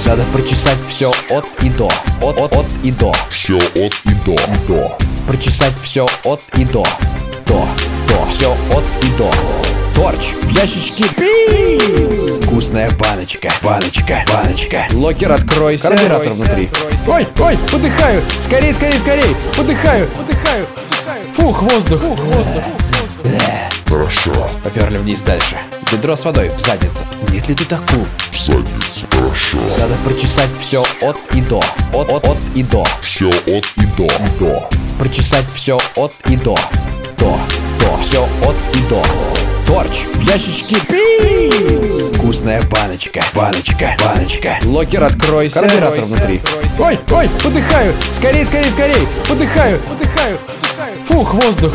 Надо прочесать все от и до. От и до. Все от и до. Прочесать все от и до. До. Все от и до. Торч в ящичке. Вкусная баночка. Локер откройся. Карбюратор внутри. Ой, подыхаю. Скорей. Подыхаю. Фух, воздух. Хорошо. Поперли вниз дальше. Ведро с водой в задницу. Нет ли тут акул? В задницу. Хорошо. Надо прочесать все от и до. От и до. Все от и до. Прочесать все от и до. До. Все от и до. Торч в ящичке. Вкусная баночка. Локер откройся. Карбюратор внутри. Ой, подыхаю. Скорей. Подыхаю. Фух, воздух.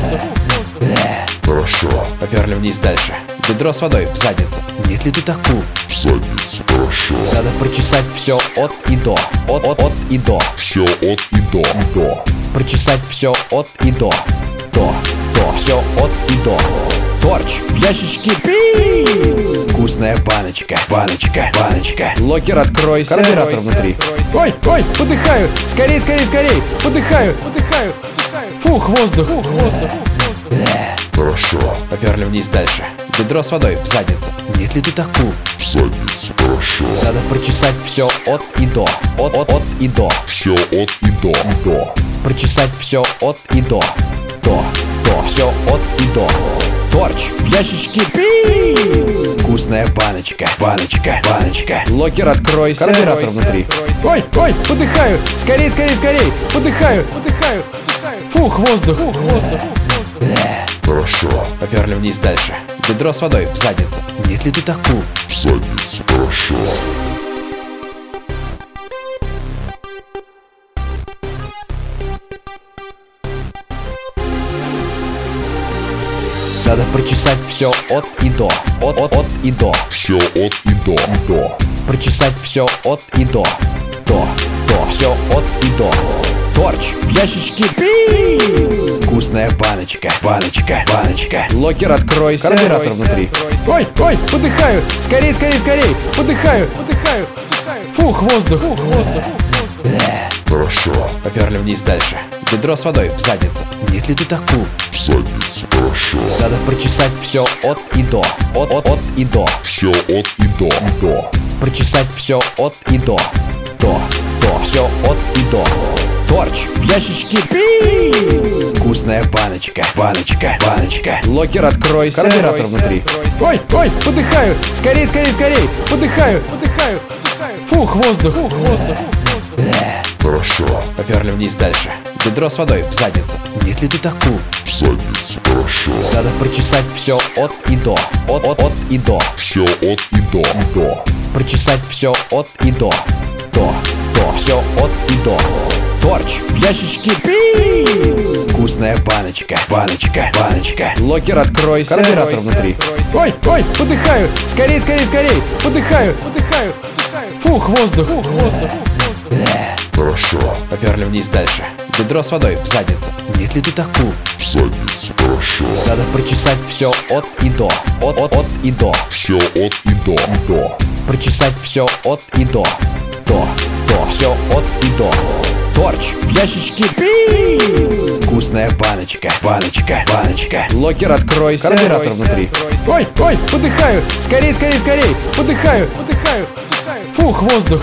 Хорошо. Поперли вниз дальше. Ведро с водой в задницу. Нет ли тут акул? В задницу. Хорошо. Надо прочесать все от и до. От и до. Все от и до. Прочесать все от и до. До. Все от и до. Торч в ящичке. Вкусная баночка. Локер откройся. Карбюратор внутри. Ой, подыхаю. Скорей. Подыхаю. Фух, воздух. Хорошо. Поперли вниз дальше. Ведро с водой в задницу. Нет ли тут акул? В задницу. Хорошо. Надо прочесать все от и до. От и до. Все от и до. Прочесать все от и до. До. Все от и до. Торч в ящичке. Вкусная баночка. Локер откройся. Карбюратор внутри. Ой, подыхаю. Скорей. Подыхаю. Фух, воздух. Хорошо. Поперли вниз дальше. Ведро с водой в задницу. Нет ли тут акул? В задницу. Хорошо. Надо прочесать все от и до. От и до. Все от и до. Прочесать все от и до. До. Все от и до. Торч в ящичке. Вкусная баночка. Локер откройся. Карбюратор внутри. Ой, подыхаю. Скорей. Подыхаю. Фух, воздух. Хорошо. Поперли вниз дальше. Ведро с водой в задницу. Нет ли тут акул? В задницу. Хорошо. Надо прочесать все от и до. От и до. Все от и до. Прочесать все от и до. До. Все от и до. Торч в ящичке. Вкусная баночка. Локер откройся. Карбюратор внутри. Ой, подыхаю. Скорей. Подыхаю. Фух, воздух. Хорошо. Поперли вниз дальше. Ведро с водой в задницу. Нет ли тут акул? В задницу. Хорошо. Надо прочесать все от и до. От и до. Все от и до. Прочесать все от и до. До. Все от и до. Торч в ящичке. Вкусная баночка. Локер откройся. Карбюратор внутри. Ой, подыхаю. Скорей. Подыхаю. Фух, воздух. Хорошо. Поперли вниз дальше. Ведро с водой в задницу. Нет ли тут акул? В задницу. Хорошо. Надо прочесать все от и до. От и до. Все от и до. Прочесать все от и до. До. Все от и до. Торч в ящичке. Вкусная баночка. Локер откройся. Карбюратор внутри. Ой, подыхаю. Скорей. Подыхаю. Фух, воздух.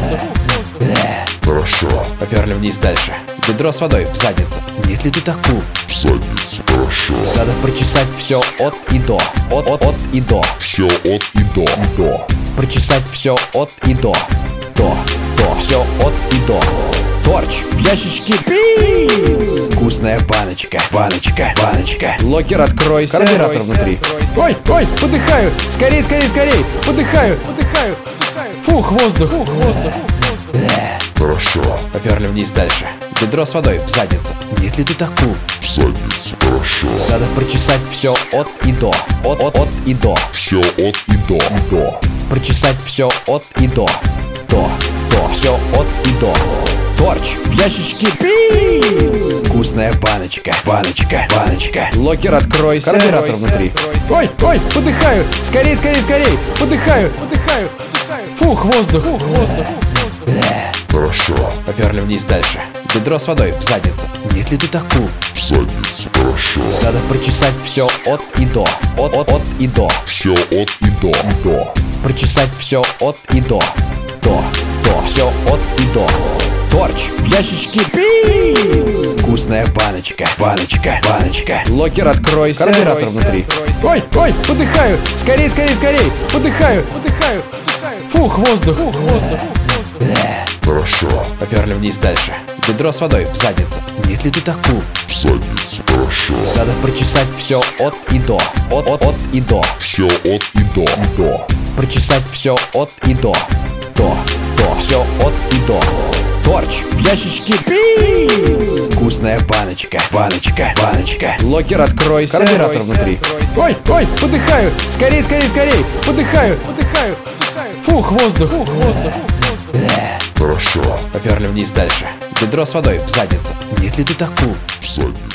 Хорошо. Поперли вниз дальше. Ведро с водой в задницу. Нет ли тут акул? В задницу. Хорошо. Надо прочесать все от и до. От и до. Все от и до. Прочесать все от и до. До. Все от и до. Торч в ящичке. Вкусная баночка. Локер откройся. Карбюратор внутри. Ой, подыхаю. Скорей. Подыхаю. Фух, воздух. Хорошо. Поперли вниз дальше. Ведро с водой в задницу. Нет ли тут акул? В задницу. Хорошо. Надо прочесать все от и до. От и до. Все от и до. Прочесать все от и до. До. Все от и до. Торч в ящичке. Вкусная баночка. Локер откройся. Карбюратор внутри. Ой, подыхаю. Скорей. Подыхаю. Фух, воздух. Хорошо. Поперли вниз дальше. Ведро с водой в задницу. Нет ли тут акул? В задницу. Хорошо. Надо прочесать все от и до. От и до. Все от и до. Прочесать все от и до. До. Все от и до. Торч в ящичке. Пицца. Вкусная баночка. Баночка. Локер откройся. Карбюратор внутри. Ой, подыхаю. Скорей. Подыхаю. Фух, воздух. Хорошо. Поперли вниз дальше. Ведро с водой в задницу. Нет ли тут акул? В задницу. Хорошо. Надо прочесать все от и до. От и до. Все от и до. Прочесать все от и до. Все от и до. Торч в ящичке. Пицца. Вкусная баночка. Локер откройся. Карбюратор внутри. Ой, подыхаю. Скорей. Подыхаю. Фух, воздух. Хорошо. Поперли вниз дальше. Ведро с водой в задницу. Нет ли тут акул? В задницу.